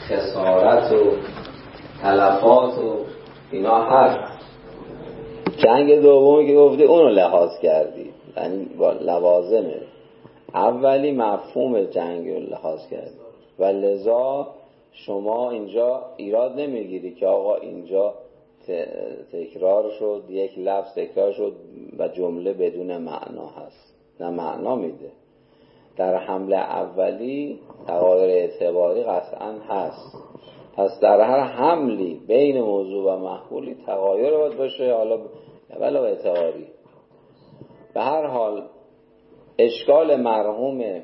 خسارت و تلفات و اینا هست. جنگ دومی که گفتی اونو لحاظ کردی، یعنی با لوازمه. اولی مفهوم جنگ رو لحاظ کردی و لذا شما اینجا ایراد نمیگیری که آقا اینجا تکرار شد، یک لفظ تکرار شد و جمله بدون معنا هست. نه، معنا میده. در حمله اولی تغایر اعتباری قطعا هست. پس در هر حملی بین موضوع و مفعولی تغایر باید باشه، حالا ولو اعتباری. به هر حال اشکال مرحوم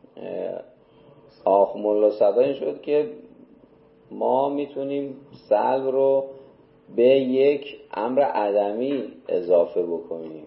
آخ ملا صدر این شد که ما میتونیم سلب رو به یک امر عدمی اضافه بکنیم.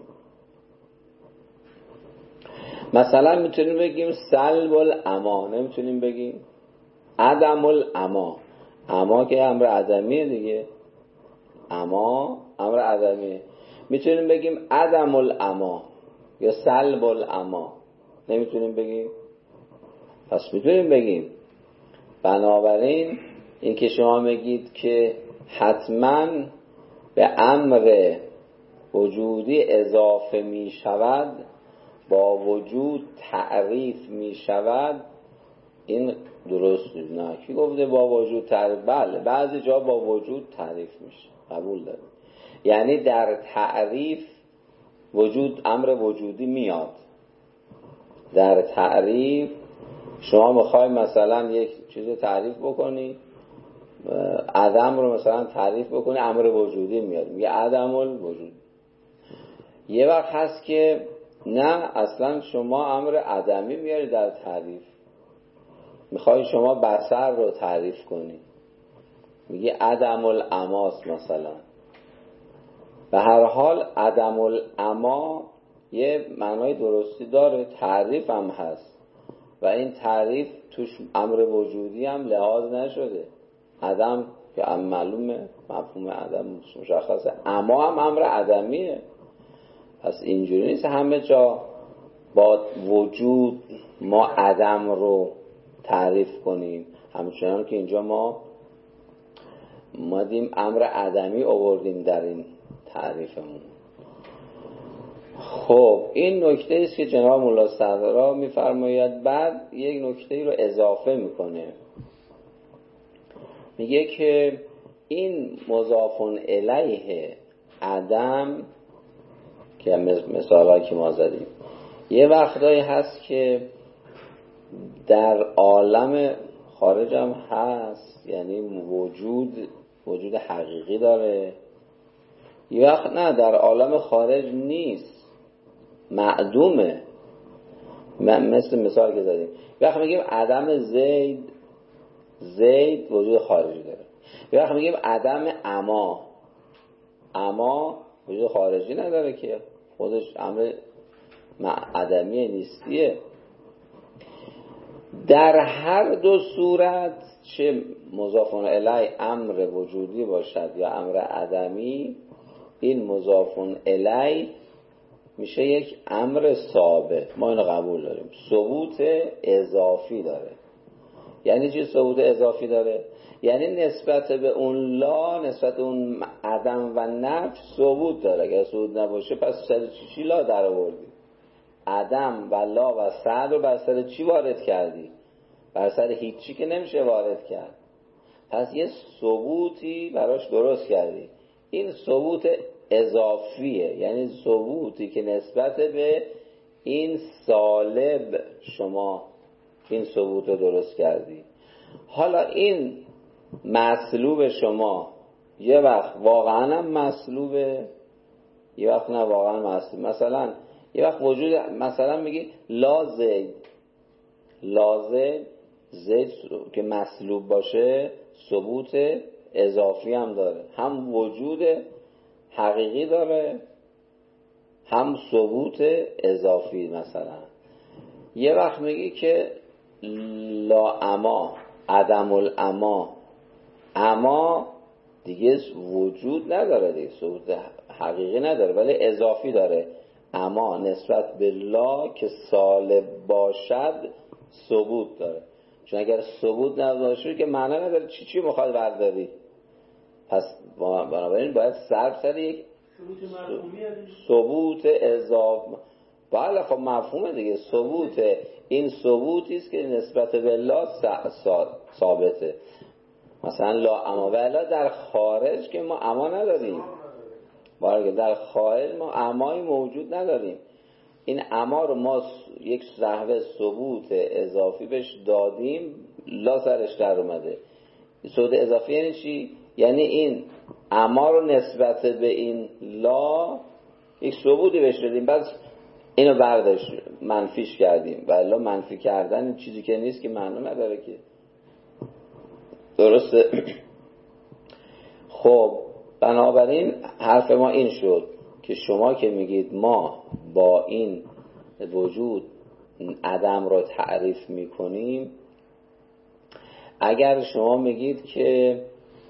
مثلا میتونیم بگیم سلب الاما، نمیتونیم بگیم عدم الاما. اما که امر عدمیه دیگه، اما امر عدمیه. میتونیم بگیم عدم الاما یا سلب الاما، نمیتونیم بگیم. پس میتونیم بگیم. بنابراین این که شما میگید که حتما به امر وجودی اضافه می شود با وجود تعریف می شود، این درست نیست. نه، کی گفته با وجود تعریف؟ بله، بعضی جا با وجود تعریف میشه، قبول داریم. یعنی در تعریف وجود امر وجودی میاد. در تعریف شما میخوای مثلا یک چیز تعریف بکنی، عدم رو مثلا تعریف بکنی، امر وجودی میاد، میگه عدم الوجود. یه وقت هست که نه، اصلا شما امر عدمی میاری در تعریف. میخوای شما بصر رو تعریف کنی، میگه عدم الاماس مثلا. به هر حال عدم الاما یه معنای درستی داره، تعریف هم هست و این تعریف توش امر وجودی هم لحاظ نشده. عدم که معلومه، مفهوم عدم مشخصه، اما هم امر عدمیه. پس اینجوری نیست همه جا با وجود ما عدم رو تعریف کنیم، همچنان که اینجا ما دیم امر عدمی آوردیم در این تعریفمون. خب این نکته است که جناب ملا صدرا میفرماید. بعد یک نکته رو اضافه میکنه، میگه که این مضاف الیه عدم که مثالایی که ما زدیم یه وقتایی هست که در عالم خارج هم هست، یعنی وجود حقیقی داره. یه وقت نه، در عالم خارج نیست، معدومه. مثل مثال که زدیم، یه وقت میگیم عدم زید وجود خارجی داره. یه وقت میگیم عدم اما وجود خارجی نداره که خودش امر عدمی نیستیه. در هر دو صورت، چه مضاف الیه امر وجودی باشد یا امر عدمی، این مضاف الیه میشه یک امر ثابت. ما اینو قبول داریم. ثبوت اضافی داره. یعنی چی ثبوت اضافی داره؟ یعنی نسبت به اون لا، نسبت به اون عدم و نفی ثبوت داره. اگر ثبوت نباشه پس سر چی لا در آوردی؟ عدم و لا و سعد رو بر سر چی وارد کردی؟ بر سر هیچی که نمیشه وارد کرد. پس یه ثبوتی براش درست کردی. این ثبوت اضافیه، یعنی ثبوتی که نسبت به این سالب شما این ثبوت رو درست کردی. حالا این مطلوب شما یه وقت واقعا هم مطلوبه، یه وقت نه واقعا مطلوب. مثلا یه وقت وجود، مثلا میگی لا زید که مطلوب باشه ثبوت اضافی هم داره، هم وجود حقیقی داره هم ثبوت اضافی. مثلا یه وقت میگی که لا اما، عدم اما دیگه وجود نداره، دیگه ثبوت حقیقی نداره ولی اضافی داره. اما نسبت به لا که سالب باشد ثبوت داره. چون اگر ثبوت نداشته که معنا نداره چی میخواد برداری. پس بنابراین باید صرف سر یک ثبوت اضافه. بله خب مفهومه دیگه. ثبوت این ثبوتی است که نسبت به الله ثابته. مثلا لا اما ولا در خارج که ما اما نداریم. باره در خارج ما امایی موجود نداریم. این اما رو ما یک صحوه ثبوت اضافی بهش دادیم، لا سرش در اومده. ثبوت اضافی یعنی چی؟ یعنی این اما رو نسبت به این لا یک ثبوتی بهش دادیم، بعد اینو برداشت منفیش کردیم. و الا منفی کردن این چیزی که نیست که معنی نداره که. درسته؟ خب بنابراین حرف ما این شد که شما که میگید ما با این وجود عدم را تعریف میکنیم، اگر شما میگید که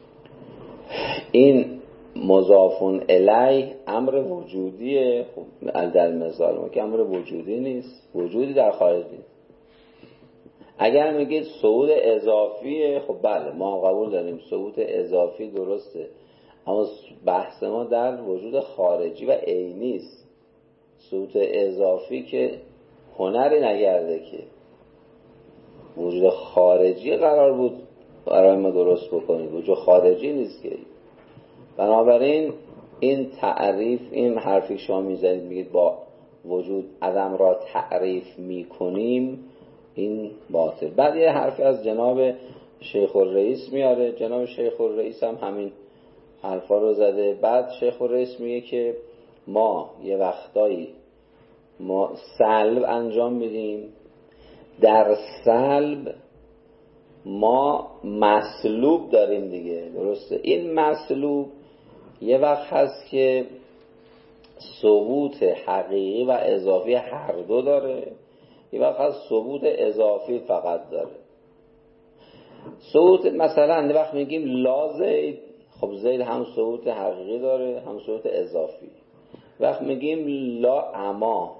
این مضافون الیه امر وجودیه، خب در مثال ما که امر وجودی نیست، وجودی در خارج نیست. اگر میگید صعود اضافیه، خب بله ما قبول داریم صعود اضافی درسته، اما بحث ما در وجود خارجی و عینی است. صعود اضافی که هنری نگرده که وجود خارجی قرار بود برای ما درست بکنید، وجود خارجی نیست که. بنابراین این تعریف، این حرفی شما میزنید میگید با وجود عدم را تعریف میکنیم، این باطل. بعد یه حرفی از جناب شیخ الرئیس میاره. جناب شیخ الرئیس هم همین حرفا رو زده. بعد شیخ الرئیس میگه که ما یه وقتایی ما سلب انجام میدیم، در سلب ما مسلوب داریم دیگه، درسته؟ این مسلوب یه وقت هست که ثبوت حقیقی و اضافی هر دو داره، یه وقت هست ثبوت اضافی فقط داره. ثبوت مثلا یه وقت میگیم لا زید، خب زید هم ثبوت حقیقی داره هم ثبوت اضافی. وقت میگیم لا اما،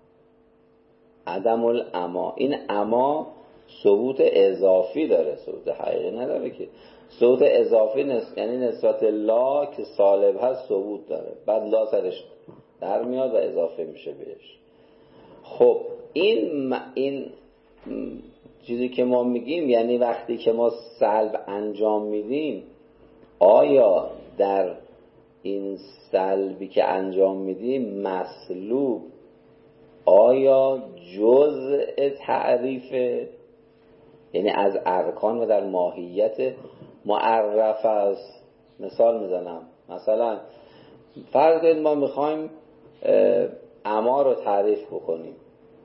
عدم الاما، این اما ثبوت اضافی داره، ثبوت حقیقی نداره که. ثبوت اضافی یعنی نسبت لا که سالب هست ثبوت داره، بعد لا سرش در میاد و اضافه میشه بهش. خب این چیزی که ما میگیم، یعنی وقتی که ما سلب انجام میدیم، آیا در این سلبی که انجام میدیم مسلوب آیا جزء تعریفه، یعنی از ارکان و در ماهیت معرف است؟ مثال میزنم. مثلا فرض کنید ما میخوایم اما رو تعریف بکنیم.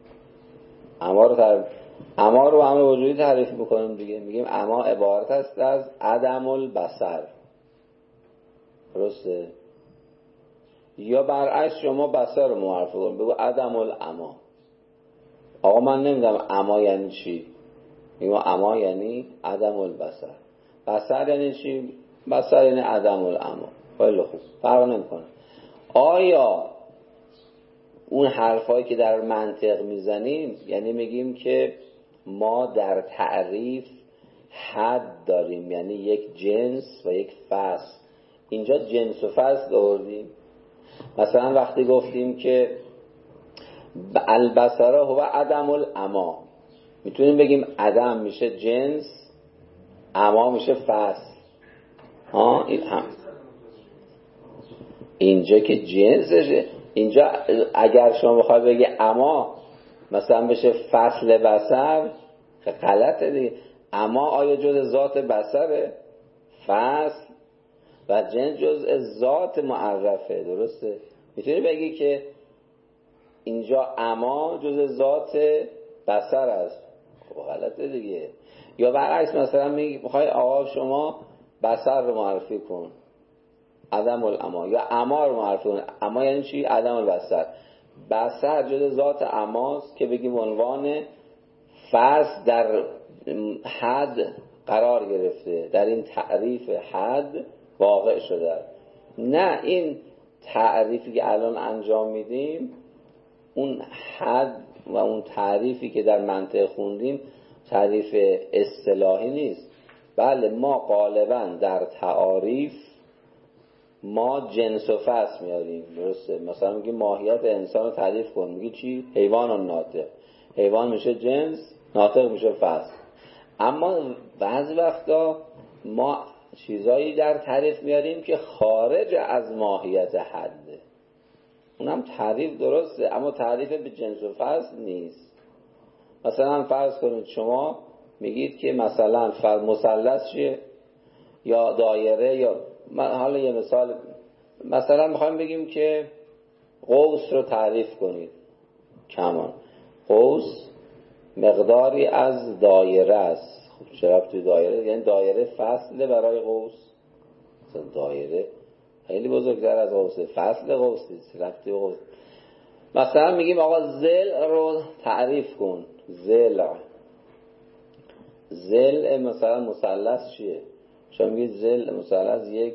اما رو امر وجودی تعریف بکنیم دیگه. میگیم اما عبارت است از عدم البصر، درسته؟ یا برعکس شما بصر رو معرفی کنید، بگو عدم الاما. آقا من نمیدونم اما یعنی چی. میگم اما یعنی عدم البصر. بصر یعنی چی؟ بصر یعنی عدم الاما. خیلی خوب، فرق نمیکنه. آیا اون حرفایی که در منطق میزنیم، یعنی میگیم که ما در تعریف حد داریم، یعنی یک جنس و یک فصل. اینجا جنس و فصل آوردیم. مثلا وقتی گفتیم که البصر هو عدم الاما، میتونیم بگیم عدم میشه جنس، اما میشه فصل. این هم اینجا که جنسشه. اینجا اگر شما بخواید بگی اما مثلا بشه فصل بصر، غلطه دیگه. اما آیا جز ذات بصره؟ فصل و جنس جز ذات معرفه، درسته؟ میتونی بگی که اینجا اما جز ذات بصر است، خب غلطه دیگه. یا برعکس مثلا میخوای آقا شما بصر رو معرفی کن، عدم الاما، یا اما رو معرفی کن. اما یعنی چی؟ عدم البصر. بصر جز ذات اماست که بگیم عنوان فصل در حد قرار گرفته، در این تعریف حد واقع شده. نه، این تعریفی که الان انجام میدیم، اون حد و اون تعریفی که در منطق خوندیم تعریف اصطلاحی نیست. بله ما غالبا در تعاریف ما جنس و فصل میاریم، درسته؟ مثلا میگی ماهیت انسان رو تعریف کن، میگی چی؟ حیوان و ناطق. حیوان میشه جنس، ناطق میشه فصل. اما بعضی وقتا ما چیزایی در تعریف میاریم که خارج از ماهیت حده، اونم تعریف درسته اما تعریف به جنس و فصل نیست. مثلا فرض کنید شما میگید که مثلا مثلث چیه یا دایره، یا حالا یه مثال، مثلا میخوایم بگیم که قوس رو تعریف کنید. کمان قوس مقداری از دایره است. خب چرا توی دایره؟ یعنی دایره فصله برای قوس. مثلا دایره خیلی بزرگتر از قوسه، فصل قوس نیست، رفتی قوس. مثلا میگیم آقا ضلع رو تعریف کن. ضلع مثلا مثلث چیه؟ شما میگید ضلع مثلث یک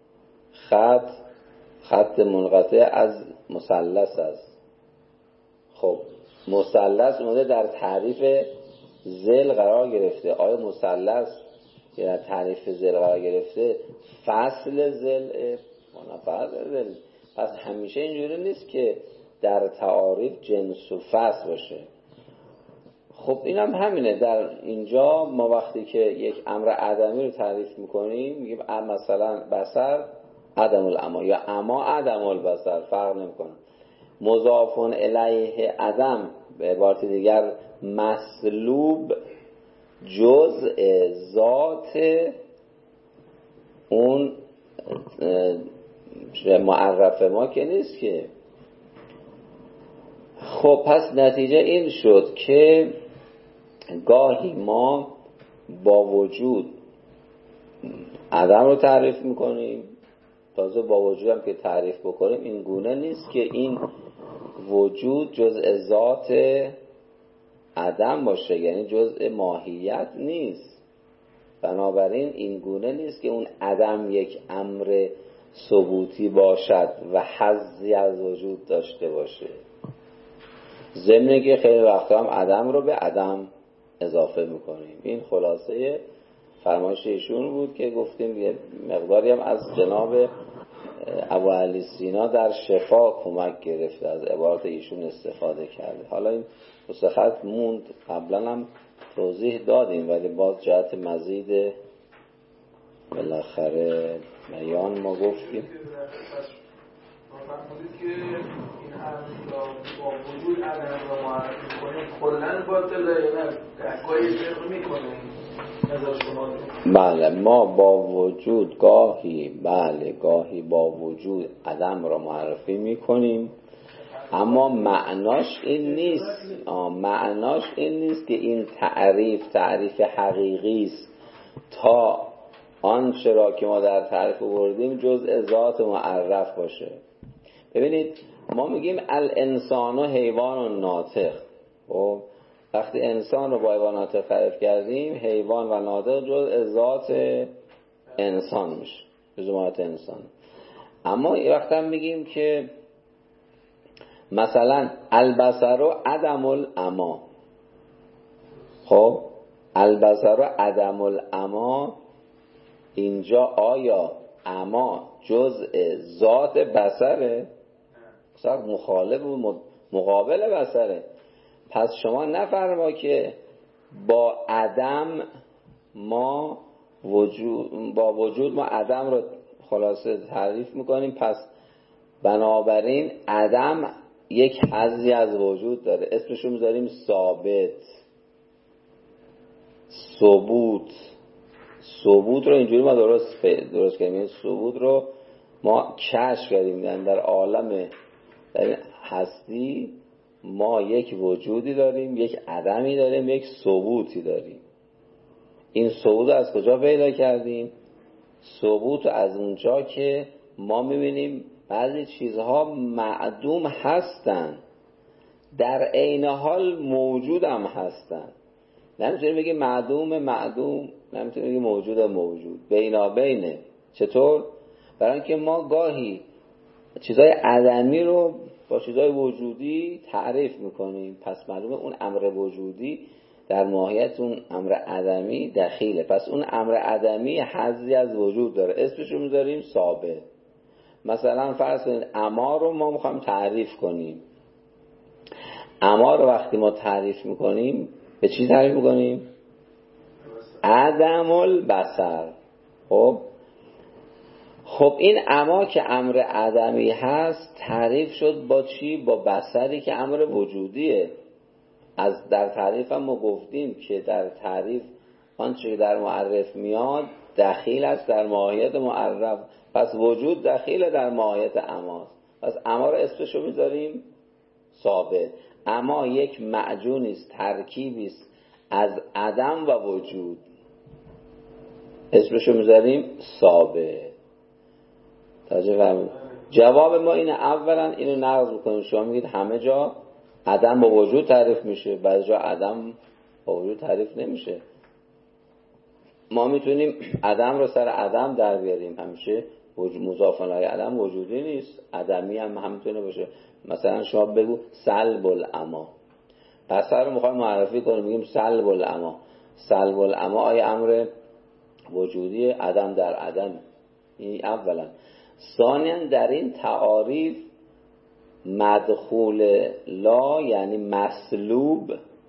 خط منقطع از مثلث است. خب مثلث اومده در تعریف ضلع قرار گرفته. آیا مثلث که در تعریف ضلع قرار گرفته فصل ضلع؟ نه فصل ضلع. پس همیشه اینجوری نیست که در تعاریف جنس و فصل باشه. خب اینم همینه. در اینجا ما وقتی که یک امر عدمی رو تعریف میکنیم میگیم مثلا بصر عدم العما یا عما عدم البصر، فرق نمیکنه. مضاف الیه عدم به عبارت دیگر مسلوب جزء ذات اون معرف ما که نیست که. خب پس نتیجه این شد که گاهی ما با وجود عدم رو تعریف میکنیم، تازه با وجود هم که تعریف بکنیم این گونه نیست که این وجود جزء ذات عدم باشه، یعنی جزء ماهیت نیست. بنابراین این گونه نیست که اون عدم یک امر ثبوتی باشد و حظی از وجود داشته باشه. ضمن که خیلی وقتا هم عدم رو به عدم اضافه میکنیم. این خلاصه فرمایش ایشون بود که گفتیم یه مقداری هم از جناب ابوعلی سینا در شفا کمک گرفته، از عبارت ایشون استفاده کرده. حالا این دو خط موند، قبلا هم توضیح دادیم ولی باز جهت مزید بالاخره بیان ما گفتیم فرمودید که این امر با وجود عدم را معرفی کنید کلاً باطله یا نه گاهی فرق میکنه؟ بله ما با وجود گاهی با وجود عدم را معرفی میکنیم، اما معناش این نیست که این تعریف حقیقی است تا آنچه را که ما در تعریف آوردیم جزء ذات معرف باشه. ببینید ما میگیم الانسان و حیوان و ناطق. خب وقتی انسان رو با حیوان ناطق تعریف کردیم، حیوان و ناطق جزء ذات انسان میشه، جزء ماهیت انسان. اما یه وقت هم میگیم که مثلا البصر و عدم العما. خب البصر و عدم العما، اینجا آیا عما جزء ذات بصره؟ مخالف و مقابل بصره. پس شما نفرما که با عدم ما وجود ما عدم رو خلاصه تعریف میکنیم، پس بنابراین عدم یک حظی از وجود داره، اسمشو میذاریم ثابت. ثبوت رو اینجوری ما درست کردیم. این ثبوت رو ما کشف کردیم در عالم در هستی ما یک وجودی داریم، یک عدمی داریم، یک ثبوتی داریم. این ثبوت از کجا پیدا کردیم؟ ثبوت از اونجا که ما میبینیم بعضی چیزها معدوم هستن در عین حال موجود هم هستن. نمیتونیم بگیم معدوم، نمیتونیم بگیم موجود، بینابینه. چطور؟ برای اینکه ما گاهی چیزای عدمی رو با چیزای وجودی تعریف میکنیم، پس معلومه اون امر وجودی در ماهیت اون امر عدمی دخیله. پس اون امر عدمی حظی از وجود داره، اسمش رو میذاریم ثابت. مثلا فرض کنید اما رو ما میخوایم تعریف کنیم. اما رو وقتی ما تعریف میکنیم به چی تعریف میکنیم؟ عدم البصر. خب این اما که امر عدمی هست تعریف شد با چی؟ با بصری که امر وجودیه. در تعریف هم ما گفتیم که در تعریف آنچه که در معرف میاد دخیل است در ماهیت معرف. پس وجود دخیل در ماهیت اماست. پس اما رو اسمشو میذاریم ثابت. اما یک معجونی است، ترکیبی است از عدم و وجود، اسمشو میذاریم ثابت. توجه فرمایید. جواب ما اینه، اولا اینو نقض میکنیم. شما میگید همه جا عدم با وجود تعریف میشه، بعضی جا عدم با وجود تعریف نمیشه. ما میتونیم عدم رو سر عدم در بیاریم. همیشه مضاف الیه عدم وجودی نیست، عدمی هم میتونه باشه. مثلا شما بگو سلب العما، بصر رو میخوایم معرفی کنیم، میگیم سلب العما. سلب العما آیا امر وجودی؟ عدم در عدم. این اولا. ثانیا در این تعاریف مدخول لا یعنی مسلوب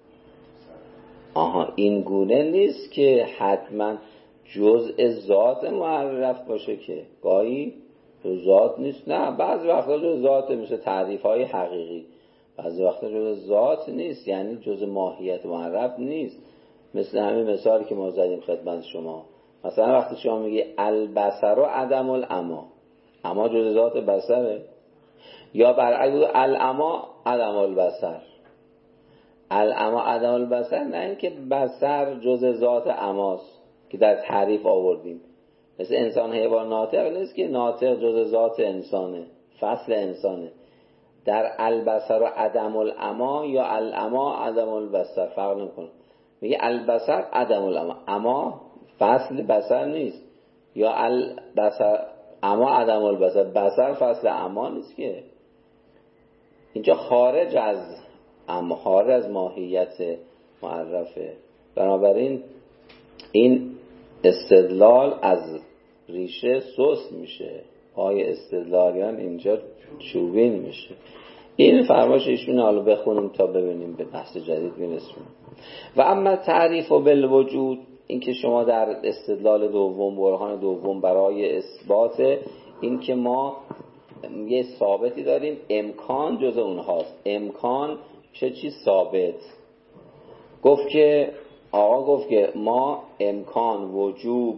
این گونه نیست که حتما جزء ذات معرف باشه، که گاهی ذات نیست. نه، بعضی وقتا جزء ذات، مثل تعریف های حقیقی. بعضی وقتا جزء ذات نیست، یعنی جزء ماهیت معرف نیست. مثل همین مثالی که ما زدیم خدمت شما. مثلا وقتی شما میگی البصر و عدم العما، اما جزء ذات بصره. یا برعکس العما عدم البصر. العما عدم البصر، نه اینکه بصر جزء ذات عماست که در تعریف آوردیم. مثل انسان حیوان ناطق نیست که ناطق جزء ذات انسانه، فصل انسانه. در البصر و عدم العما یا العما عدم البصر فرق نمیکنه. میگه البصر عدم العما، اما فصل بصر نیست. یا البصر اما عدم البصر، بصر فصل اما نیست که. اینجا خارج از ماهیت معرفه. بنابراین این استدلال از ریشه سست میشه، پای استدلالیان اینجا چوبین میشه. این فرمایش ایشون حالا بخونیم تا ببینیم به بحث جدید میرسیم. و اما تعریف و بالوجود، این که شما در استدلال دوم، برهان دوم برای اثبات این که ما یه ثابتی داریم، امکان جز اونهاست. امکان چه چیز ثابت؟ گفت که ما امکان، وجوب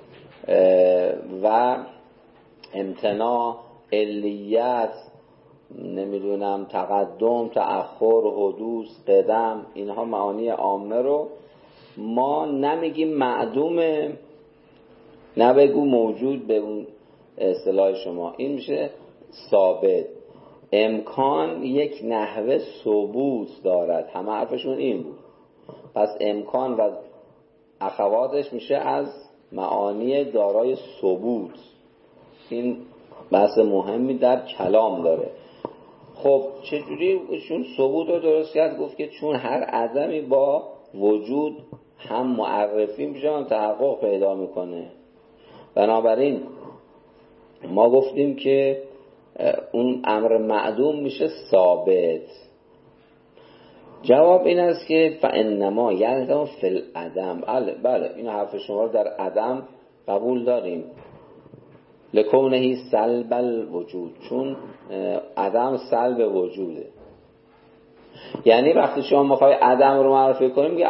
و امتناع، علیت، نمیدونم تقدم، تأخر، حدوث، قدم، اینها معانی عامه رو ما نمیگیم معدومه، نبگو موجود به اون اصطلاح شما. این میشه ثابت. امکان یک نحوه ثبوت دارد، همه حرفشون این بود. پس امکان و اخواتش میشه از معانی دارای ثبوت. این بحث مهمی در کلام داره. خب چجوری ایشون ثبوت رو درست کرد؟ گفت که چون هر عدمی با وجود هم معرفی میشه، هم تحقق پیدا میکنه. بنابراین ما گفتیم که اون امر معدوم میشه ثابت. جواب این است که فانما یلزم فی العدم. بله این حرف شما رو در عدم قبول داریم. لکونه سلب الوجود، چون عدم سلب وجوده. یعنی وقتی شما میخوای عدم رو معرفی کنیم میگه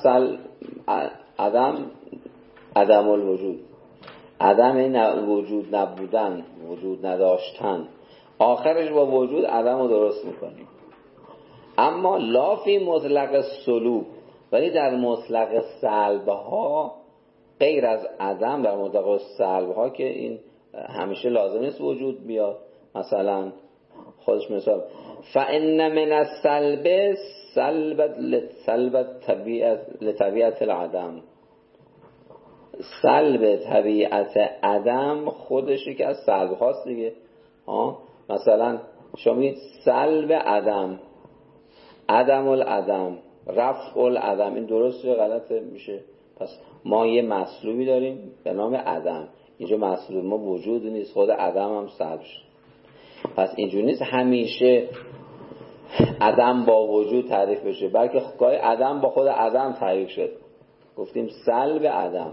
عدم الوجود. عدم این وجود نبودن، وجود نداشتن، آخرش با وجود عدم رو درست میکنیم. اما لا فی مطلق سلوب، ولی در مطلق سلب ها غیر از عدم، در مطلق سلب ها که این همیشه لازم نیست وجود بیاد. مثلا خودش مثال فإن من السلب سلب لطبیعت العدم. سلب طبیعت عدم خودشی که از سلب هاست دیگه. مثلا شما میگید سلب عدم، عدم العدم، رفع العدم، این درسته یا غلطه؟ میشه. پس ما یه مطلوبی داریم به نام عدم، اینجا مطلوب ما وجود نیست، خود عدم هم سلب شد. پس اینجوری نیست همیشه عدم با وجود تعریف بشه، بلکه گاهی عدم با خود عدم تعریف شد، گفتیم سلب عدم.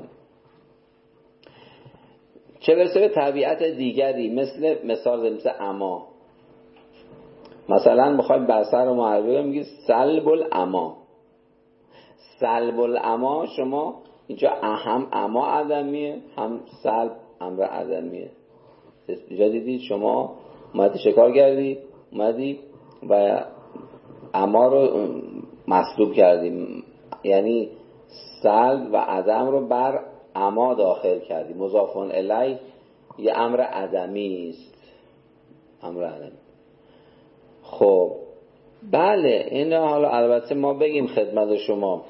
چه برسه به طبیعت دیگری، مثال اما، مثلا میخوایم بصر رو معرفی میگید سلب العما. سلب العما، شما اینجا هم اما عدمیه هم سلب امر عدمیه. اینجا دیدید شما اومدی شکار کردی، اومدی و اما رو مسلوب کردیم، یعنی سلب و عدم رو بر اما داخل کردی. مضاف الیه یه امر عدمی است، امر عدمی. خب بله، این حالا البته ما بگیم خدمت شما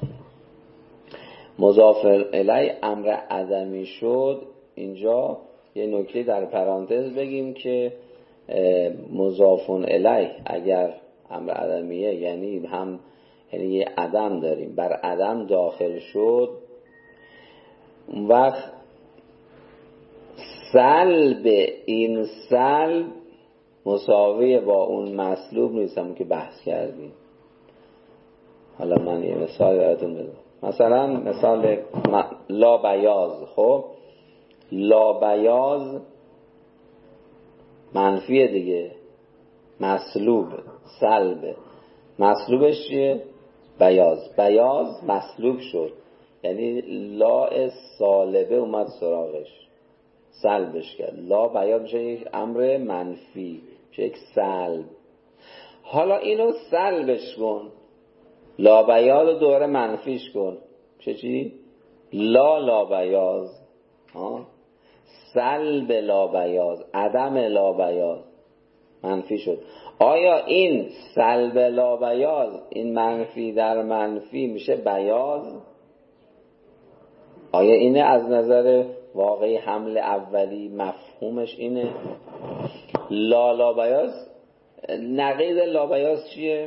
مضاف الیه امر عدمی شد، اینجا یه نکته در پرانتز بگیم که مضاف الیه اگر امر عدمیه یعنی یه عدم داریم بر عدم داخل شد، اون وقت سلب این سلب مساوی با اون مسلوب نیست، همون که بحث کردیم. حالا من یه مثال براتون بزنم. مثلا مثال لا بیاض. خب لا بیاض منفیه دیگه، مسلوب سلب، مسلوبش چیه؟ بیاض. بیاض مسلوب شد، یعنی لا سالبه اومد سراغش، سلبش کرد. لا بیاض میشه یک امر منفی، میشه یک سلب. حالا اینو سلبش کن، لا بیاض رو دوباره منفیش کن، میشه چی؟ لا بیاض. سلب لا بیاض، عدم لا بیاض، منفی شد. آیا این سلب لا بیاض، این منفی در منفی میشه بیاض؟ آیا اینه از نظر واقعی حمل اولی مفهومش اینه؟ لا بیاض نقیض لا بیاض چیه؟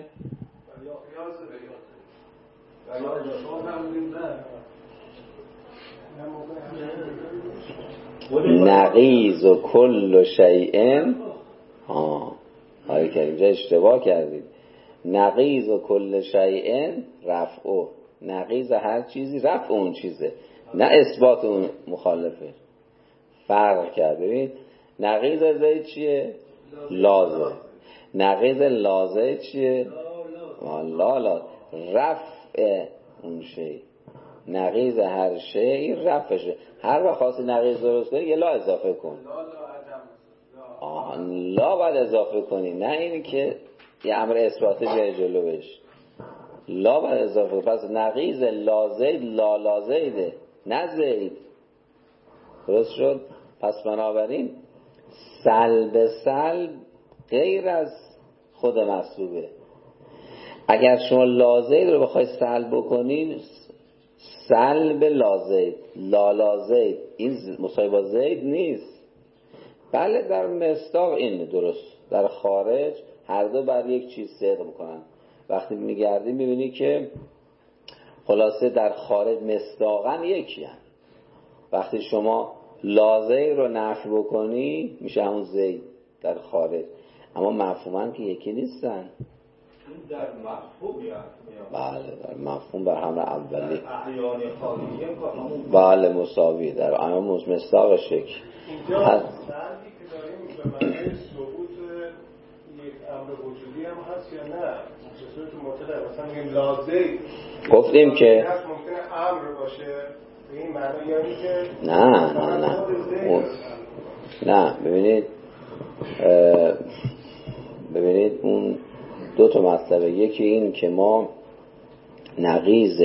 نقیض و کل شیء. آره که اینجا اشتباه کردید. نقیض و کل شیء رفعه، نقیض هر چیزی رفع اون چیزه، نه اثبات اون مخالفه. فرق کرد. ببین نقیض زید چیه؟ لازه. نقیض لازه چیه؟ لا رفع اون شی. نقیض هر شی رفعشه. هر وقت خواستی نقیض درست کنی یه لا اضافه کن. لا باید اضافه کنی، نه اینی که یه امر اثباتی جای جلو بش. لا باید اضافه کنی. پس نقیض لازید لا زیده، نه زید. درست شد؟ پس بنابراین سلب غیر از خود مسلوبه. اگر شما لازید رو بخوای سلب بکنین، سلب لازید لازید، این مساوی با زید نیست. بله در مصداق این درست، در خارج هر دو بر یک چیز صدق میکنن. وقتی میگردی میبینی که خلاصه در خارج مصداقا یکی هم. وقتی شما لازید رو نفی بکنی میشه همون زید در خارج، اما مفهوماً که یکی نیستن. در مفهوم بله در مفهوم بر همه اولی اعیان خارجی بله مساوی، در اعیان مصداقش یک. اینجا سلبی که داریم به معنی ثبوت یک امر وجودی هم هست یا نه؟ به صورت مطلق مثلا میگیم لازم گفتیم که ممکنه امر باشه به این معنی، یعنی که نه ببینید اون دو تا مطلبه. یکی این که ما نقیض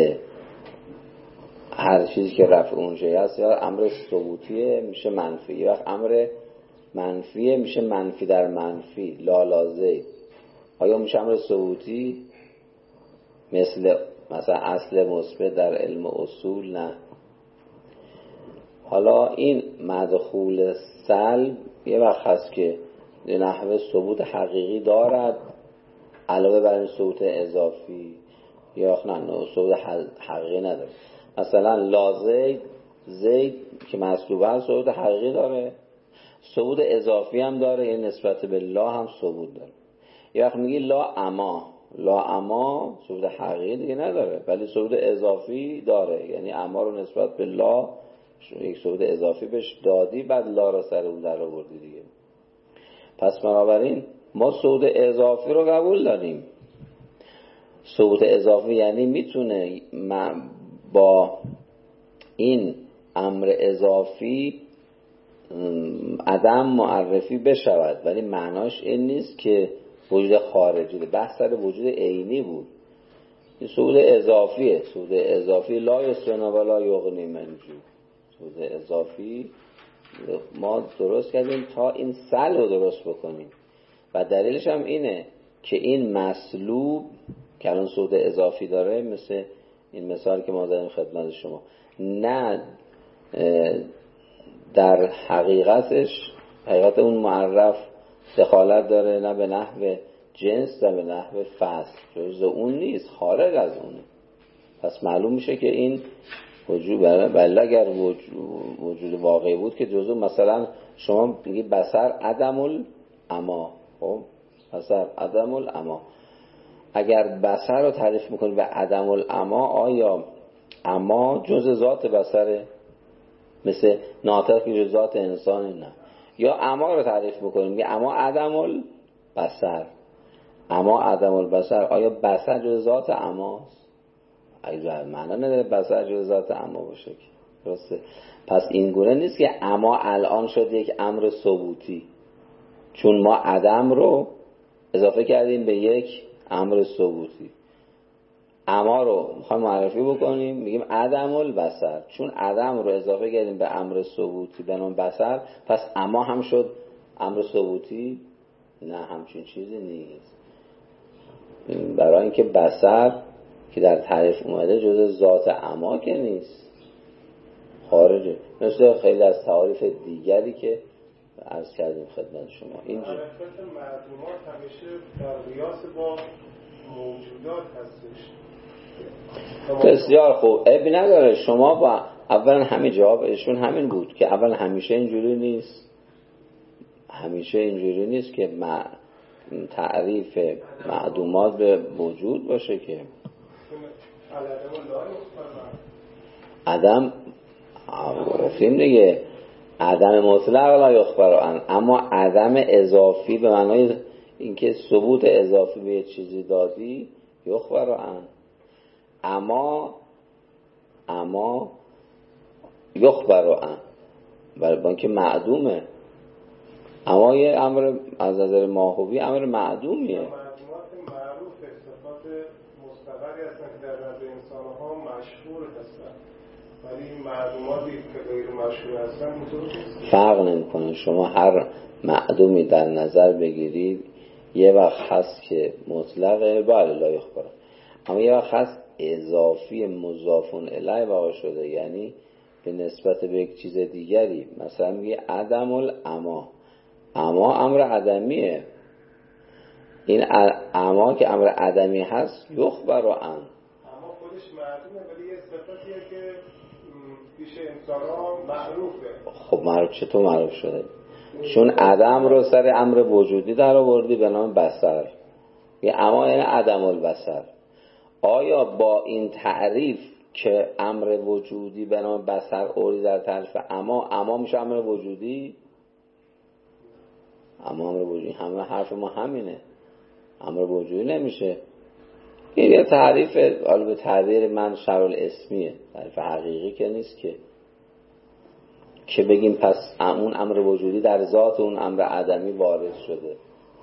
هر چیزی که رفع اون شی هست یا امر ثبوتیه میشه منفی، یا امر منفیه میشه منفی در منفی. لازم آیا میشه امر ثبوتی مثلا اصل مثبت در علم اصول؟ نه. حالا این مدخول سلب یه وقت هست که نحوه ثبوت حقیقی دارد علاوه بر این ثبوت اضافی. یا نه ثبوت حقیقی نداره. مثلا لا زید که مسلوبه هست ثبوت حقیقی داره، ثبوت اضافی هم داره، یعنی نسبت به لا هم ثبوت داره. یه وقت میگی لا اما ثبوت حقیقی دیگه نداره ولی ثبوت اضافی داره، یعنی اما رو نسبت به لا یک ثبوت اضافی بهش دادی بعد لا رو سر اون در آوردی دیگه. پس بنابراین ما ثبوت اضافی رو قبول داریم. ثبوت اضافی یعنی میتونه با این امر اضافی عدم معرفی بشود ولی معناش این نیست که وجود خارجی. بحث سر وجود عینی بود. این ثبوت اضافیه. ثبوت اضافی لا یسرنا ولا یغنی من جو. ثبوت اضافی ما درست کردیم تا این سل رو درست بکنیم و دلیلش هم اینه که این مسلوب که الان ثبوت اضافی داره، مثل این مثال که ما داریم خدمت شما، نه در حقیقت اون معرف دخالت داره، نه به نحو جنس نه به نحو فصل، جز اون نیست، خارج از اونه. پس معلوم میشه که این وجود بله اگر وجود واقعی بود که جزء، مثلا شما میگی بصر عدم الاما، خب بصر عدم الاما، اگر بصر رو تعریف میکنی به عدم الاما، آیا اما جزء ذات بصره مثل ناطق که جزء ذات انسان؟ نه. یا اما رو تعریف میکنیم میگه اما عدم البصر، اما عدم البصر، آیا بصر جزء ذات اماست؟ اگر معنا نداره بصر جزء ذات اما باشه که درسته. پس این گونه نیست که اما الان شد یک امر ثبوتی، چون ما عدم رو اضافه کردیم به یک امر ثبوتی. اما رو میخوایم معرفی بکنیم میگیم عدم البصر، چون عدم رو اضافه کردیم به امر ثبوتی به نام بصر، پس اما هم شد امر ثبوتی؟ نه، همچین چیزی نیست. برای اینکه بصر که در تعریف اومده جزء ذات اما که نیست، خارجه، مثل خیلی از تعاریف دیگری که عرض کردیم خدمت شما. اینجا معرفت معلومات همیشه در قیاس با موجودات هستش. بسیار خوب، عیبی نداره. شما با اولا همین جوابشون همین بود که اول همیشه اینجوری نیست که تعریف معدومات به وجود باشه که عدم گفتیم دیگه، عدم مطلق لا یخبر عنه، اما عدم اضافی به معنای اینکه ثبوت اضافی به یه چیزی دادی یخبر عنه. اما یخبر عنه برای اینکه معدومه. اما یه امر از نظر ماهوی امر معدومیه. معلومات معروف صفات مستقری هستن که در نزد انسان‌ها مشهور هستن، ولی معلوماتی که غیر مشهور هستن اینطور نیست. فرق نمی‌کنه. شما هر معدومی در نظر بگیرید، یه وقت هست که مطلقه بله لا یخبر، اما یه وقت هست اضافی مضافون الیه واقع شده، یعنی به نسبت به یک چیز دیگری. مثلا میگه عدم الاما، اما امر عدمیه. این اما که امر عدمی هست یخبر عنه، اما خودش معلومه ولی یه صفتیه که پیش انسان‌ها معروفه. خب معروف چطور معروف شده؟ چون عدم رو سر امر وجودی در آوردی به نام بصر. یه اما یعنی عدم البصر. آیا با این تعریف که امر وجودی به نام بصر اوری در تعریف اما میشه امر وجودی؟ اما امر وجودی، همه حرف ما همینه، امر وجودی نمیشه. این یه تعریف، حالا به تعبیر من شرع اسمیه، تعریف حقیقی که نیست که بگیم پس اون امر وجودی در ذات اون امر عدمی وارد شده.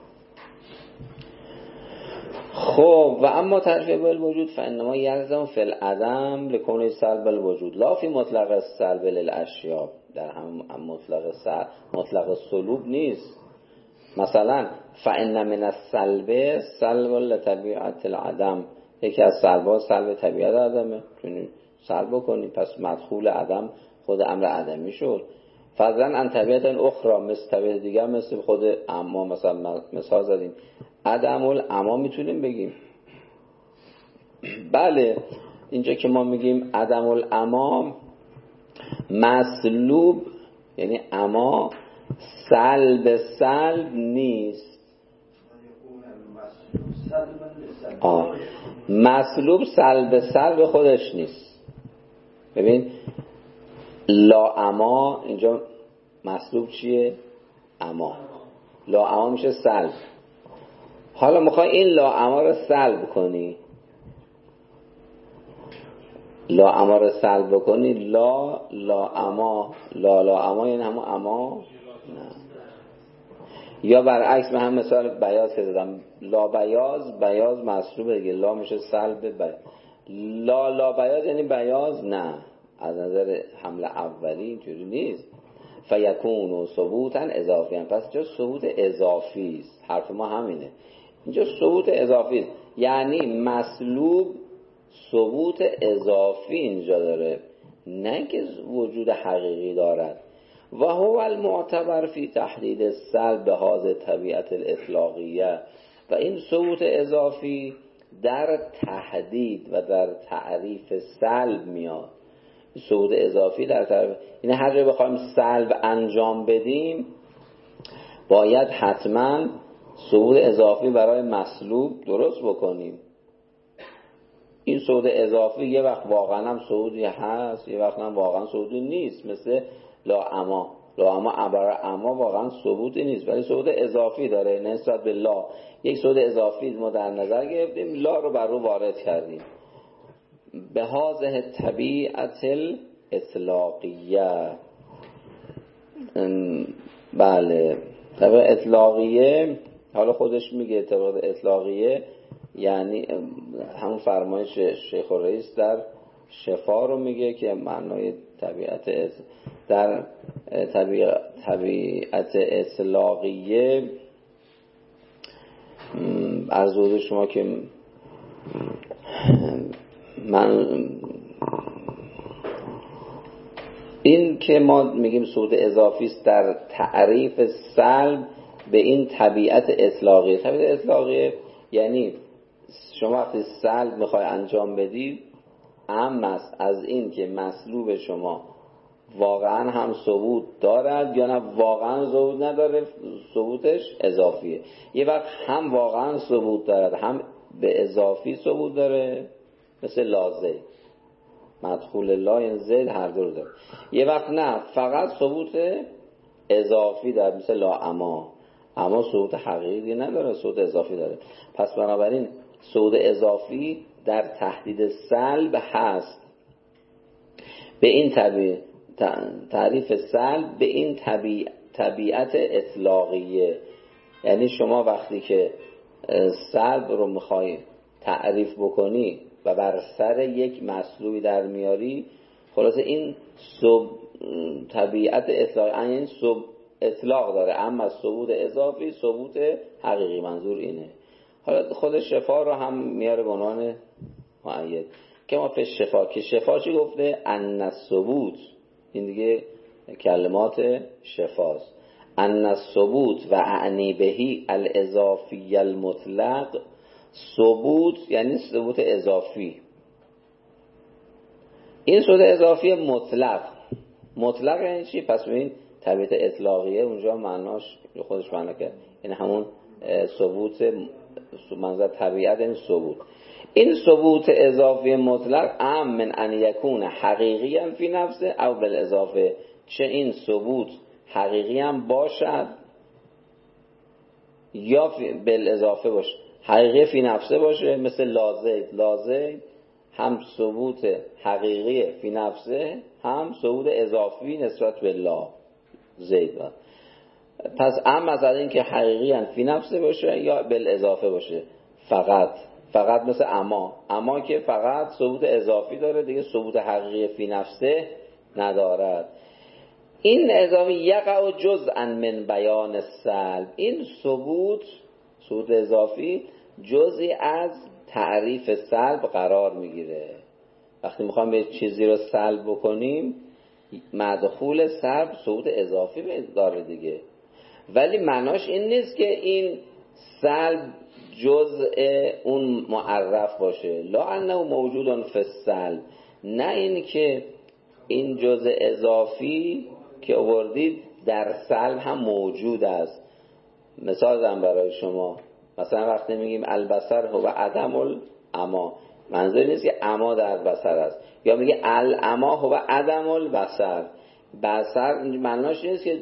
خب و اما تعریف بالوجود فانما یلزم فی العدم لکون سلب الوجود لا فی مطلق السلب للاشیاء. در هم مطلق سلوب نیست. مثلا فان من السلب سلب لطبیعت العدم، یکی از سلب‌ها سلب طبیعت عدمه، چون سلب کنی پس مدخول عدم خود امر عدمی شد. فضلا عن طبیعت اخرى، مثل طبیعت دیگر، مثل خود اما، مثلا مثال زدیم عدم الاما میتونیم بگیم بله اینجا که ما میگیم عدم العما مسلوب، یعنی اما سلب نیست. مسلوب سلب خودش نیست. ببین لا اما اینجا مسلوب چیه؟ اما. لا اما میشه سلب. حالا میخوای این لا اما رو سلب کنی، لا اما رو سلب کنی، لا اما یعنی همون اما نه. یا برعکس به هم مثال بیاض که زدم، لا بیاض مسلوبه دیگه، لا میشه سلب بیاض. لا بیاض یعنی بیاض نه، از نظر حمل اولی اینجوری نیست. فیکون و ثبوتا اضافی هم. پس اینجا ثبوت اضافی است. حرف ما همینه، اینجا ثبوت اضافی است، یعنی مسلوب ثبوت اضافی اینجا داره، نه که وجود حقیقی دارد. و هو المعتبر فی تحدید السلب به هذه طبیعت الاطلاقیه. و این ثبوت اضافی در تحدید و در تعریف سلب میاد. ثبوت اضافی در تعریف، این هر جا بخوایم سلب انجام بدیم باید حتما ثبوت اضافی برای مسلوب درست بکنیم. این ثبوت اضافی یه وقت واقعا هم ثبوتی هست، یه وقت هم واقعا ثبوتی نیست. مثل لا اما برای اما واقعا ثبوتی نیست ولی ثبوت اضافی داره نسبت به لا. یک ثبوت اضافی ما در نظر گرفتیم، لا رو بر رو وارد کردیم. به هذه طبیعت الاطلاقیه. بله طبیعت اطلاقیه، حالا خودش میگه طبیعت اطلاقیه یعنی همون فرمایش شیخ الرئیس در شفا رو میگه که معنای طبیعت در طبیعت اطلاقیه از حضور شما که من این که ما میگیم ثبوت اضافی است در تعریف سلب به این طبیعت اطلاقیه. طبیعت اطلاقیه یعنی شما وقتی سلب میخوای انجام بدید اهم است از این که مسلوب شما واقعا هم ثبوت دارد یا نه واقعا ثبوت نداره، ثبوتش اضافیه. یه وقت هم واقعا ثبوت دارد هم به اضافی ثبوت داره، مثل لازم مدخول لا یعنی زید هر دو داره. یه وقت نه فقط ثبوت اضافی داره، مثل لا اما ثبوت حقیقی نداره، ثبوت اضافی داره. پس بنابراین ثبوت اضافی در تحدید سلب هست به این تعریف سلب به این طبیعت اطلاقیه. یعنی شما وقتی که سلب رو میخوای تعریف بکنی و بر سر یک مسلوبی در میاری، خلاصه این طبیعت اطلاقی یعنی اطلاق داره، اما ثبوت اضافی ثبوت حقیقی، منظور اینه. حالا خود شفا رو هم میاره به عنوان مؤید که ما فی شفا، که شفا چی گفته؟ ان الثبوت، این دیگه کلمات شفاست. ان الثبوت و اعنی بهی الاضافی المطلق. ثبوت یعنی ثبوت اضافی، این ثبوت اضافی مطلق یعنی چی؟ پس ببین طبیعت اطلاقیه اونجا معناش خودش معنا کرد، این همون ثبوت، منظور طبیعت این ثبوت. این ثبوت اضافی مطلق ام من ان یکون حقیقی هم فی نفسه او بالاضافه، چه این ثبوت حقیقی هم باشد یا بالاضافه باشه. حقیقی فی نفسه باشه مثل لازم هم ثبوت حقیقی فی نفسه هم ثبوت اضافی نسبت به لا زید. پس ام از این که حقیقی هم فی نفسه باشه یا بالاضافه باشه. فقط مثل اما که فقط ثبوت اضافی داره دیگه ثبوت حقیقی فی نفسه ندارد. این اضافی یقع جزءا من بیان السلب، این ثبوت اضافی جزئی از تعریف سلب قرار میگیره. وقتی میخوام به چیزی رو سلب بکنیم مدخول سلب ثبوت اضافی داره دیگه، ولی معناش این نیست که این سلب جزء اون معرف باشه، لا انه موجود فی السلب، نه این که این جزء اضافی که آوردید در سلب هم موجود است. مثال دارم برای شما، مثلا وقتی میگیم البصر هو عدم العما، منظور نیست که عما در بصر است، یا میگه العما هو عدم البصر، بصر معناش نیست که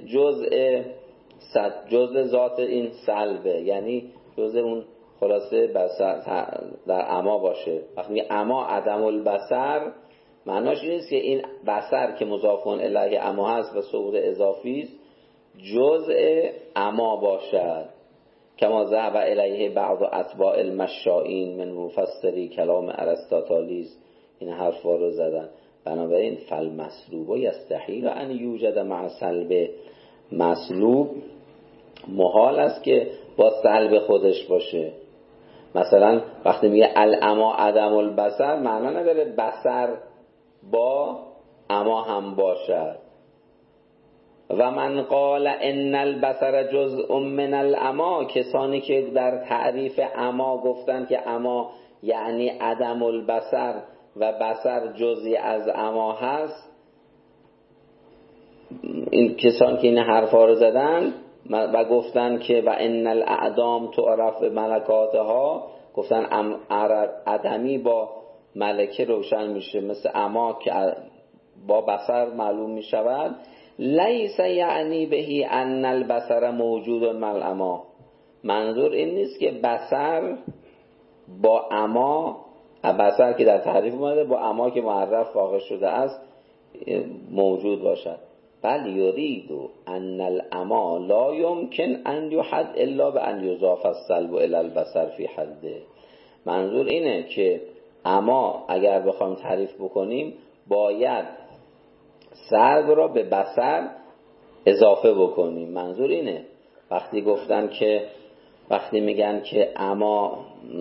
جزء ذات این سلبه، یعنی جزء اون خلاصه بصر در عما باشه. وقتی میگه عما عدم البصر معناش نیست که این بصر که مضاف الیه عما هست و سقوط اضافی است جزء عما باشد، کما ذهب الیه بعض اتباع المشائین من مفسری کلام ارسطاطالیس، این حرفا رو زدن. بنابراین فالمسلوب یستحیل ان یوجد مع سلب، مسلوب محال است که با سلب خودش باشه. مثلا وقتی میگه العما عدم البصر معنا نداره بصر با عما هم باشد. و من قال ان البصر جزء من العما، کسانی که در تعریف عما گفتن که عما یعنی عدم البصر و بصر جزئی از عما هست، این کسانی که این حرفا رو زدن و گفتن که و ان الاعدام تعرف ملکاتها، گفتن عدمی با ملکه روشن میشه مثل عما که با بصر معلوم میشود، لیس یعنی بهی ان البصر موجود مع العما، منظور این نیست که بصر با عما، بصر که در تعریف اومده با عما که معرف واقع شده است موجود باشد. بل یرید ان العما لا یمکن ان یحد الا بان یضاف السلب الی البصر فی حده، منظور اینه که عما اگر بخوایم تعریف بکنیم باید سلب را به بصر اضافه بکنیم. منظور اینه وقتی گفتن که وقتی میگن که عما،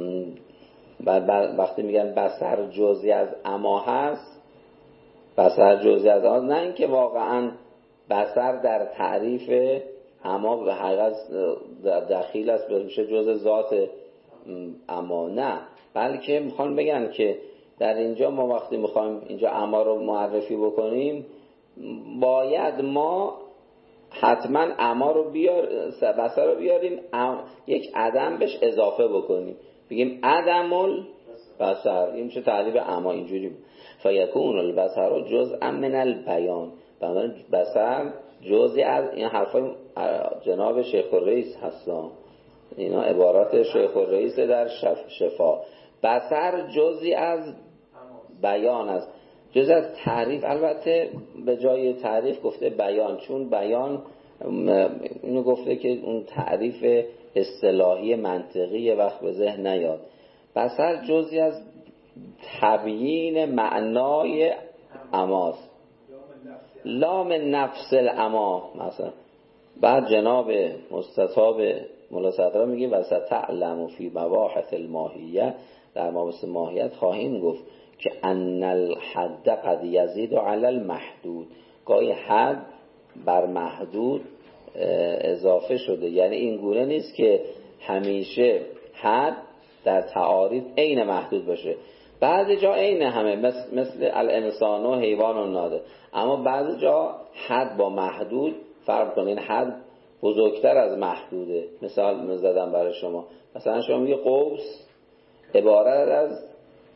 وقتی میگن بصر جزئی از عما هست، بصر جزئی از عما، نه اینکه واقعا بصر در تعریف عما به حقیقت دخیل است بشه جزء ذات عما، نه، بلکه میخوان بگن که در اینجا ما وقتی میخوایم اینجا عما رو معرفی بکنیم باید ما حتما عما رو بصر رو بیاریم یک عدم بهش اضافه بکنیم، بگیم عدم البصر، این چه تعریف عما اینجوری، فیکون البصر جزءا من البیان، بنابراین بصر جزئی از این حرفای جناب شیخ الرئیس هستن، اینا عبارات شیخ الرئیس در شفا. بصر جزئی از بیان است، جزئی از تعریف، البته به جای تعریف گفته بیان، چون بیان اینو گفته که اون تعریف اصطلاحی منطقی وقت به ذهن نیاد. بصر جزئی از تبیین معنای عماست، لا من نفس العما. مثلا بعد جناب مستطاب مولا صدرا میگه وستعلم فی مباحث الماهیه، در مباحث ماهیت خواهیم گفت که ان الحد قد یزید علی المحدود، گاهی حد بر محدود اضافه شده، یعنی این گونه نیست که همیشه حد در تعاریف عین محدود باشه، بعضی جا عین همه مثل الانسان و حیوان و ناده، اما بعضی جا حد با محدود فرق کنه، این حد بزرگتر از محدوده. مثال زدم برای شما، مثلا شما میگه قوس عبارت از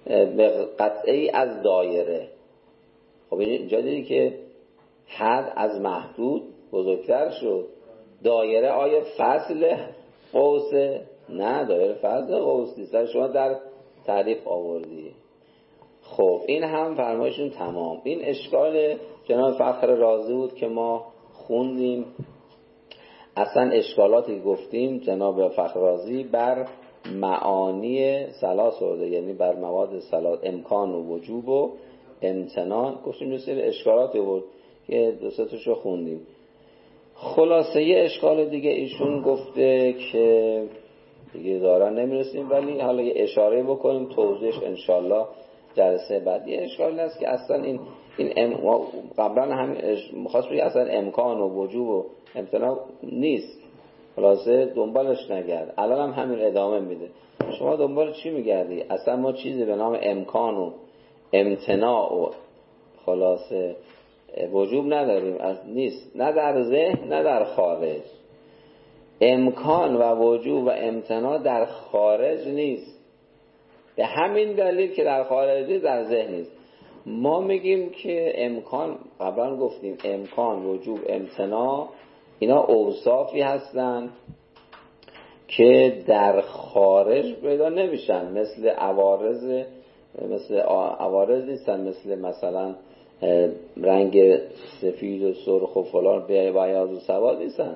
قطعی از دایره، خب اینجا دیدی که حد از محدود بزرگتر شد، دایره آیا فصل قوسه؟ نه، دایره فصل قوس نیست، شما در تعریف آوردی. خب این هم فرمایشون تمام. این اشکال جناب فخر رازی بود که ما خوندیم. اصلا اشکالاتی که گفتیم جناب فخر رازی بر معانی ثلاث ورده، یعنی بر مواد ثلاث، امکان و وجوب و امتنان، گفتیم دو سری اشکالاتی بود که دو سه تاشو خوندیم. خلاصه یه اشکال دیگه ایشون گفته که دیگه دارن نمیرسیم، ولی حالا یه اشاره بکنیم توضیحش انشالله جلسه بعد. یه اشکال هست که اصلا این قبلا هم مخواست بگه اصلا امکان و وجوب و امتنان نیست، خلاصه دنبالش نگرد. الان هم همین ادامه میده. شما دنبال چی میگردی؟ اصلا ما چیزی به نام امکان و امتناع و خلاصه وجوب نداریم، نیست، نه در ذهن نه در خارج. امکان و وجوب و امتناع در خارج نیست، به همین دلیل که در خارجی در ذهن نیست. ما میگیم که امکان، قبلا گفتیم امکان، وجوب، امتناع اینا اوصافی هستن که در خارج پیدا نمیشن، مثل عوارض نیستن، مثلا رنگ سفید و سرخ و فلان بیاض و سواد نیستن.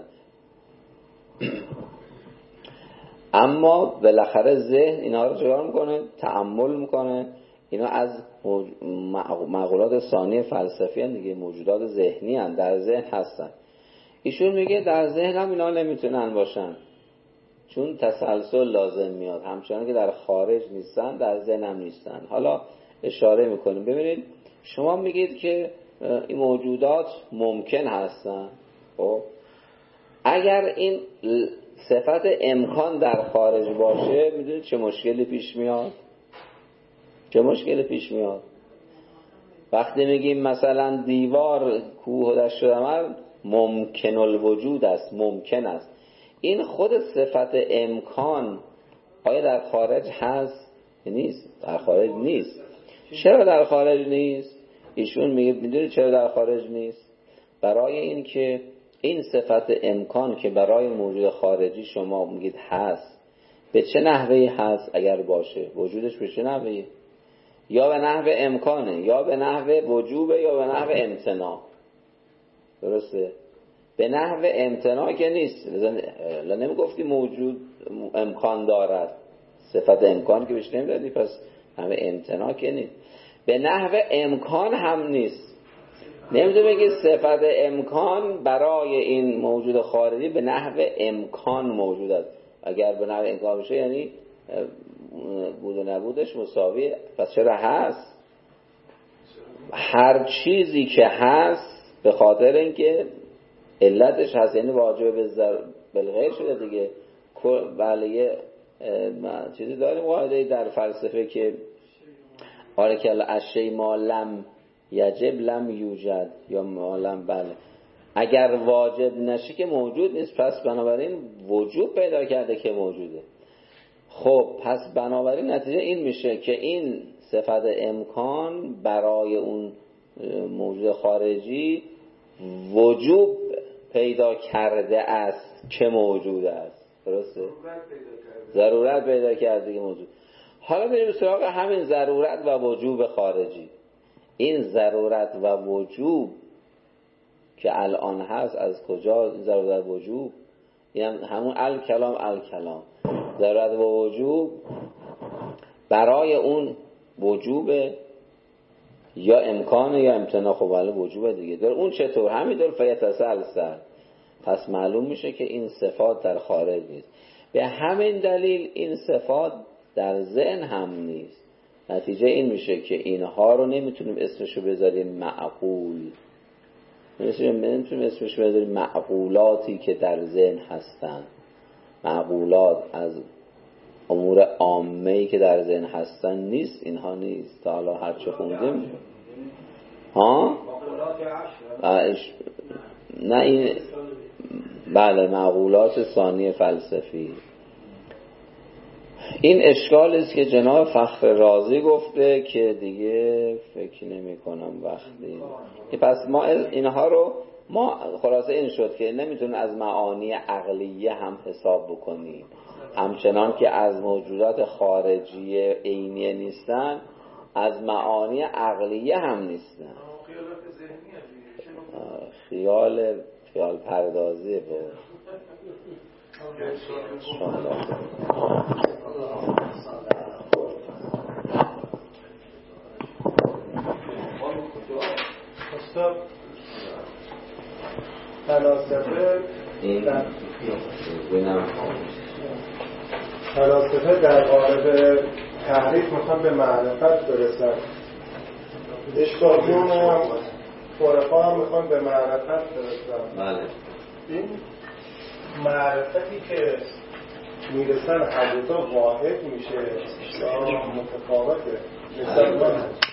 اما بالاخره ذهن اینا رو چکار میکنه؟ تأمل میکنه. اینا از معقولات ثانی فلسفی هستند دیگه، موجودات ذهنی هستند، در ذهن هستن. ایشون میگه در ذهن هم اینا نمیتونن باشن، چون تسلسل لازم میاد، همچنان که در خارج نیستن در ذهن هم نیستن. حالا اشاره میکنیم. ببینید شما میگید که این موجودات ممکن هستن. خب اگر این صفت امکان در خارج باشه، میدونید چه مشکلی پیش میاد؟ وقتی میگیم مثلا دیوار، کوه و دشت و دمن ممکن الوجود است، ممکن است، این خود صفت امکان آیا در خارج هست؟ نیست، در خارج نیست. چرا در خارج نیست؟ ایشون میگه میدونید چرا در خارج نیست؟ برای این که این صفت امکان که برای موجود خارجی شما میگید هست، به چه نحوی هست؟ اگر باشه وجودش به چه نحوی؟ یا به نحو امکانه، یا به نحو وجوبه، یا به نحو امتناع. درسته؟ به نحو امتناع که نیست. لذا نمیگفتی موجود امکان دارد، صفت امکان که بهش نمیدادی، پس نحو امتناع که نیست. به نحو امکان هم نیست. نمیدونی بگی صفت امکان برای این موجود خارجی به نحو امکان موجود است. اگر به نحو امکان بشه یعنی بود و نبودش مساویه. پس چرا هست؟ هر چیزی که هست به خاطر اینکه علتش هست، یعنی واجب بالغیر شده دیگه. بله یه چیزی داریم قاعده در فلسفه که آره که اشی ما لم یجب لم یوجد، یا ما لم، بله اگر واجب نشه که موجود نیست، پس بنابراین وجود پیدا کرده که موجوده. خب پس بنابراین نتیجه این میشه که این صفت امکان برای اون موجود خارجی وجوب پیدا کرده است که موجود است. درسته؟ ضرورت پیدا کرده که موجود. حالا بریم سراغ همین ضرورت و وجوب خارجی. این ضرورت و وجوب که الان هست از کجا؟ ضرورت و وجوب این همون الکلام ضرورت و وجوب برای اون وجوب یا امکانه یا امتناع. خب ولی وجوب دیگه داره. اون چطور؟ همینطور فیتسلسل. پس معلوم میشه که این صفات در خارج نیست. به همین دلیل این صفات در ذهن هم نیست. نتیجه این میشه که اینها رو نمیتونیم اسمشو بذاریم معقول، نمیتونیم اسمشو بذاریم معقولاتی که در ذهن هستن. معقولات از امور عامه‌ای که در ذهن هستن نیست، اینها نیست. تا حالا هر چه خوندیم نه این بله معقولات ثانی فلسفی. این اشکالی است که جناب فخر رازی گفته که دیگه فکر نمی کنم وقتی. پس ما اینها رو خلاصه این شد که نمیتونیم از معانی عقلیه هم حساب بکنیم، همچنان که از موجودات خارجی عینیه نیستن، از معانی عقلیه هم نیستن. خیال پردازی بود. استاد فلاسفه در قالب تحریف میخوان به معرفت برسن، اشکالیون هم فرقا هم میخوان به معرفت برسن. بله. این معرفتی که میرسن هر دوتا واحد میشه یا متفاوته؟ مثال